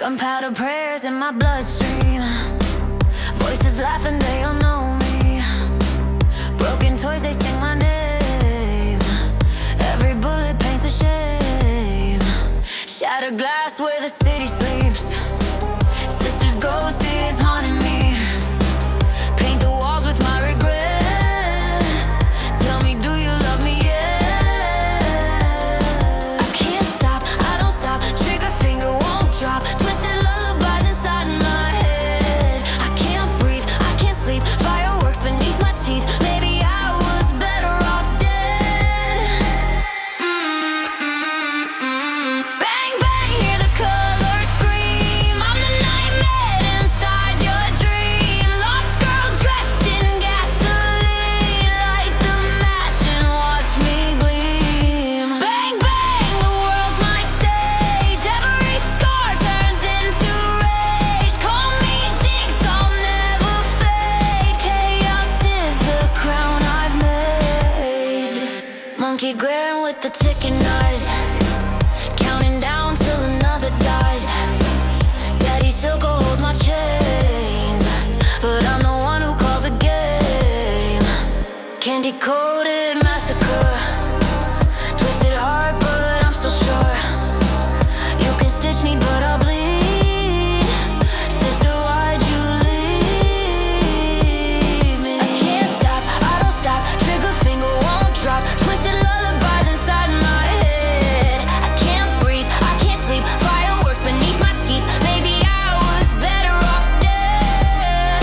Gunpowder prayers in my bloodstream. Voices laughing, they all know me. Broken toys, they sing my name. Every bullet paints a shame. Shattered glass where the city sleeps. Sister's ghost is haunting me. Paint the walls with my regret. Tell me, do you love me yet? I can't stop, I don't stop. Trigger finger won't drop. Twisted lullabies inside my head. I can't breathe, I can't sleep. Fireworks beneath my teeth. Maybe I was better off dead. Bang, bang, hear the colors scream. I'm the nightmare inside your dream. Lost girl dressed in gasoline. Light the match and watch me gleam. Bang, bang, the world's my stage. Every scar turns into rage. Call me jinx, I'll never fade. Chaos is the crown I've made. Monkey grin with the ticking eyes, counting down till another dies. Daddy Silco holds my chains, but I'm the one who calls a game. Candy coated massacre. Twisted heart, but I'm still sure. You can stitch me, but I'll bleed. Sister, why'd you leave me? I can't stop, I don't stop. Trigger finger won't drop. Twisted lullabies inside my head. I can't breathe, I can't sleep. Fireworks beneath my teeth. Maybe I was better off dead.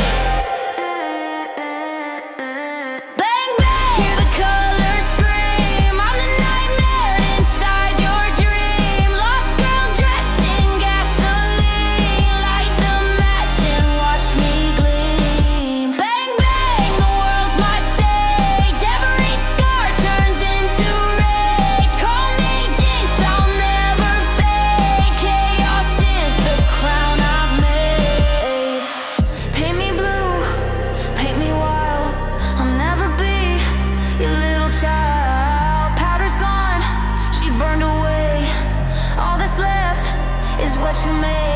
Bang, bang, hear the colors scream. I'm the nightmare inside your dream. Lost girl dressed in gasoline. Light the match and watch me gleam. Bang, bang, the world's my stage. Every scar turns into rage. Call me jinx, I'll never fade. Chaos is the crown I've made. Paint me blue, paint me wild. I'll never be your little child. Powder's gone, she burned away. All that's left is what you made.